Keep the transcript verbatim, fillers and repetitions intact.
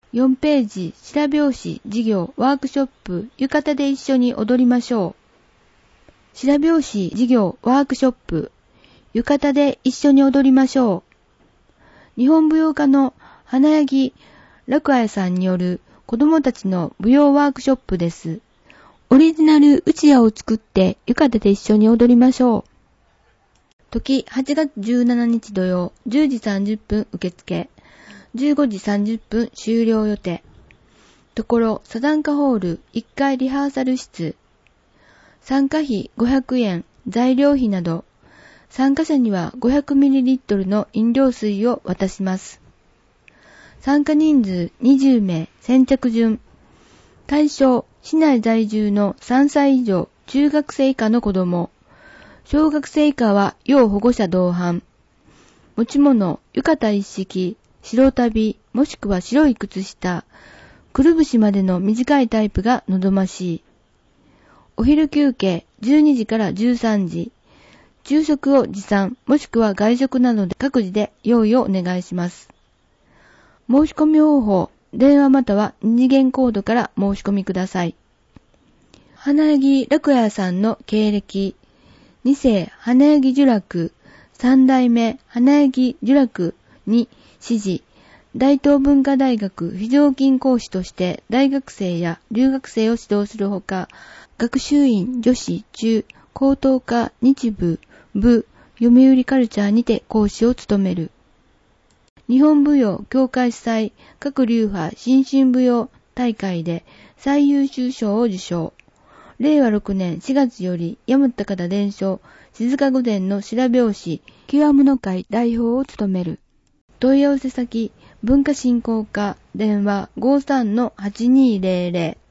よんページ、白拍子、授業、ワークショップ、浴衣で一緒に踊りましょう。白拍子、授業、ワークショップ、浴衣で一緒に踊りましょう。日本舞踊家の花柳楽彩さんによる子供たちの舞踊ワークショップです。オリジナルうちわを作って浴衣で一緒に踊りましょう。時はちがつじゅうしちにち土曜じゅうじさんじゅっぷん受付。じゅうごじさんじゅっぷん終了予定。ところサザンカホールいっかいリハーサル室。参加費ごひゃくえん、材料費など。参加者には ごひゃくミリリットル の飲料水を渡します。参加人数にじゅうめい、先着順。対象、市内在住のさんさい以上、中学生以下の子供。小学生以下は要保護者同伴。持ち物、浴衣一式、白旅、もしくは白い靴下、くるぶしまでの短いタイプが望ましい。お昼休憩じゅうにじからじゅうさんじ。昼食を持参、もしくは外食などで各自で用意をお願いします。申し込み方法、電話または二次元コードから申し込みください。花柳楽彩さんの経歴、に世花柳聚楽、三代目花柳聚楽に師事、大東文化大学非常勤講師として大学生や留学生を指導するほか、学習院女子中高等科日部部読売カルチャーにて講師を務める。日本舞踊協会主催各流派新春舞踊大会で最優秀賞を受賞。れいわろくねんしがつより大和高田伝承静御前の白拍子極むの会代表を務める。問い合わせ先文化振興課電話 ごさんのはちにーぜろぜろ